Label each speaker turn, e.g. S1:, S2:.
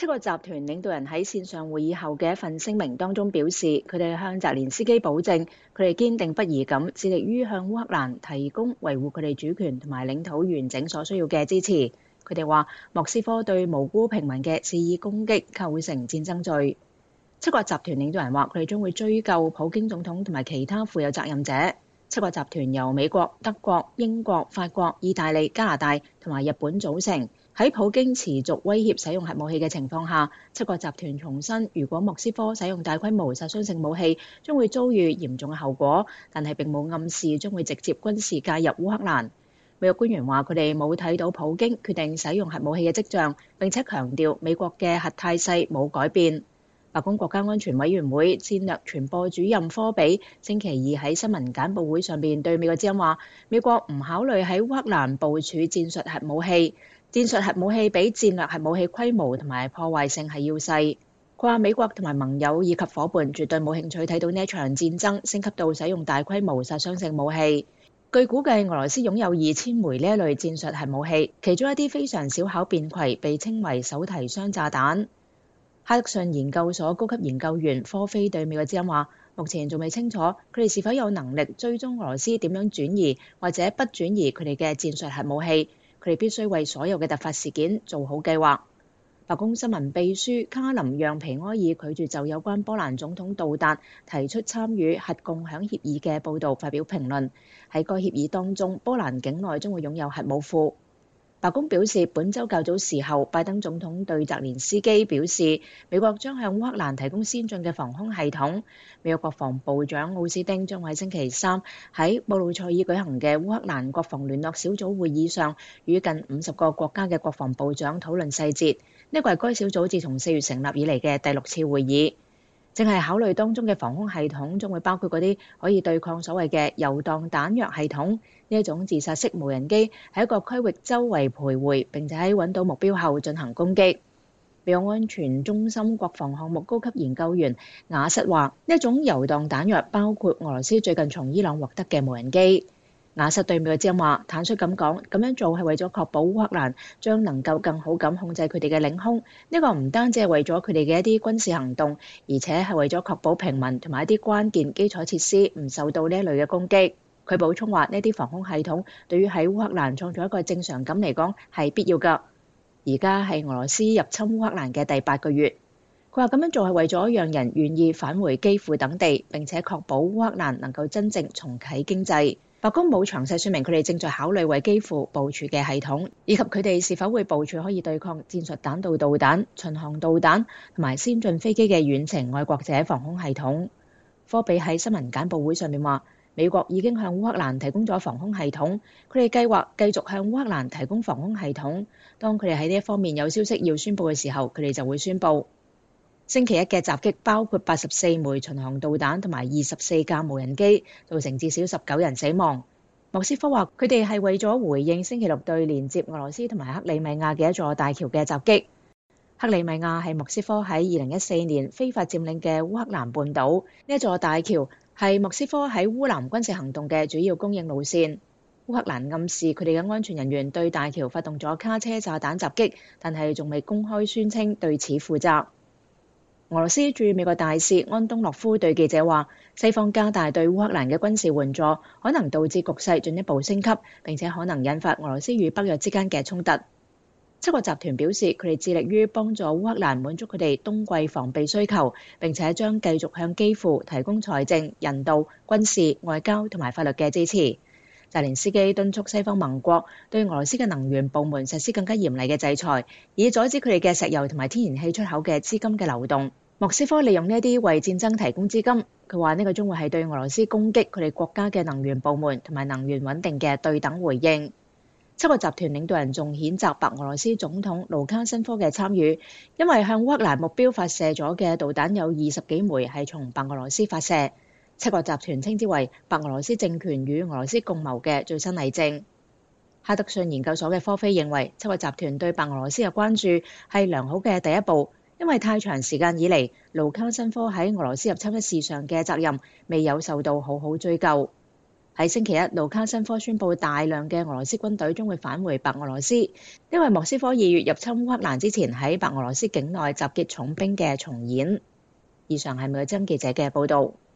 S1: 七個集團領導人喺線上會議後嘅一份聲明當中表示，佢哋向澤連斯基保證，佢哋堅定不移咁致力於向烏克蘭提供維護佢哋主權同埋領土完整所需要嘅支持。佢哋話，莫斯科對無辜平民嘅肆意攻擊構成戰爭罪。七個集團領導人話，佢哋將會追究普京總統同埋其他負有責任者。七個集團由美國、德國、英國、法國、意大利、加拿大同埋日本組成。喺普京持續威脅使用核武器嘅情況下，七個集團重申，如果莫斯科使用大規模殺傷性武器，將會遭遇嚴重嘅後果，但係並冇暗示將會直接軍事介入烏克蘭。美國官員話，佢哋冇睇到普京決定使用核武器嘅跡象，並且強調美國嘅核態勢冇改變。白宮國家安全委員會戰略傳播主任科比星期二喺新聞簡報會上邊對美國之音話，美國唔考慮喺烏克蘭部署戰術核武器。戰術核武器比戰略核武器規模同埋破壞性係要細。佢話美國同埋盟友以及夥伴絕對冇興趣睇到呢一場戰爭升級到使用大規模殺傷性武器。據估計，俄羅斯擁有2000枚呢一類戰術核武器，其中一啲非常小巧便攜，被稱為手提箱炸彈。哈德遜研究所高級研究員科菲對美國之音話，目前仲未清楚佢哋是否有能力追蹤俄羅斯點樣轉移或者不轉移佢哋嘅戰術核武器。佢哋必須為所有嘅突發事件做好計劃。白宮新聞秘書卡林讓皮埃爾拒絕就有關波蘭總統杜達提出參與核共享協議嘅報導發表評論。喺該協議當中，波蘭境內將會擁有核武庫。白宮表示，本週較早時候，拜登總統對澤連斯基表示，美國將向烏克蘭提供先進嘅防空系統。美國國防部長奧斯汀將喺星期三喺布魯塞爾舉行嘅烏克蘭國防聯絡小組會議上，與近50個國家嘅國防部長討論細節。呢個係該小組自從4月成立以嚟嘅第6次會議。正係考慮當中嘅防空系統將會包括嗰啲可以對抗所謂嘅遊蕩彈藥系統。呢一種自殺式無人機喺一個區域周圍徘徊，並且喺揾到目標後進行攻擊。美國安全中心國防項目高級研究員雅瑟話：呢一種遊蕩彈藥包括俄羅斯最近從伊朗獲得嘅無人機。雅瑟對美國之音話，坦率咁講，咁樣做係為咗確保烏克蘭將能夠更好咁控制佢哋嘅領空。呢個唔單止係為咗佢哋嘅一啲軍事行動，而且係為咗確保平民同埋一啲關鍵基礎設施唔受到呢一類嘅攻擊。佢補充話，呢啲防空系統對於喺烏克蘭創造一個正常感嚟講係必要㗎。而家係俄羅斯入侵烏克蘭嘅第8個月。佢話咁樣做係為咗讓人願意返回基輔等地，並且確保烏克蘭能夠真正重啟經濟。白宮冇詳細說明佢哋正在考慮為基輔部署嘅系統，以及佢哋是否會部署可以對抗戰術彈道導彈、巡航導彈同埋先進飛機嘅遠程愛國者防空系統。科比喺新聞簡報會上面話，美國已經向烏克蘭提供咗防空系統，佢哋計劃繼續向烏克蘭提供防空系統。當佢哋喺呢一方面有消息要宣佈嘅時候，佢哋就會宣佈。星期一嘅襲擊包括84枚巡航導彈同埋24架無人機，造成至少19人死亡。莫斯科話佢哋係為咗回應星期六對連接俄羅斯同埋克里米亞嘅一座大橋嘅襲擊。克里米亞係莫斯科喺2014年非法佔領嘅烏克蘭半島，呢一座大橋係莫斯科喺烏南軍事行動嘅主要供應路線。烏克蘭暗示佢哋嘅安全人員對大橋發動咗卡車炸彈襲擊，但係仲未公開宣稱對此負責。俄羅斯駐美國大使安東諾夫對記者話，西方加大對烏克蘭嘅軍事援助，可能導致局勢進一步升級，並且可能引發俄羅斯與北約之間嘅衝突。七個集團表示，佢哋致力於幫助烏克蘭滿足佢哋冬季防備需求，並且將繼續向基輔提供財政、人道、軍事、外交同埋法律嘅支持。澤連斯基敦促西方盟國對俄羅斯嘅能源部門實施更加嚴厲嘅制裁，以阻止佢哋嘅石油同埋天然氣出口嘅資金嘅流動。莫斯科利用呢一啲為戰爭提供資金，佢話呢個將會係對俄羅斯攻擊佢哋國家嘅能源部門同埋能源穩定嘅對等回應。七個集團領導人仲譴責白俄羅斯總統盧卡申科嘅參與，因為向烏克蘭目標發射咗嘅導彈有20幾枚係從白俄羅斯發射。七個集團稱之為白俄羅斯政權與俄羅斯共謀嘅最新例證。哈德遜研究所嘅科菲認為，七個集團對白俄羅斯嘅關注係良好嘅第一步。因為太長時間以嚟，盧卡申科喺俄羅斯入侵一事上嘅責任未有受到好好追究。 喺星期一，盧卡申科宣布大量嘅俄羅斯軍隊將會返回白俄羅斯，因為莫斯科2月入侵烏克蘭之前喺白俄羅斯境內集結重兵嘅重演。以上係美國之音記者嘅報導。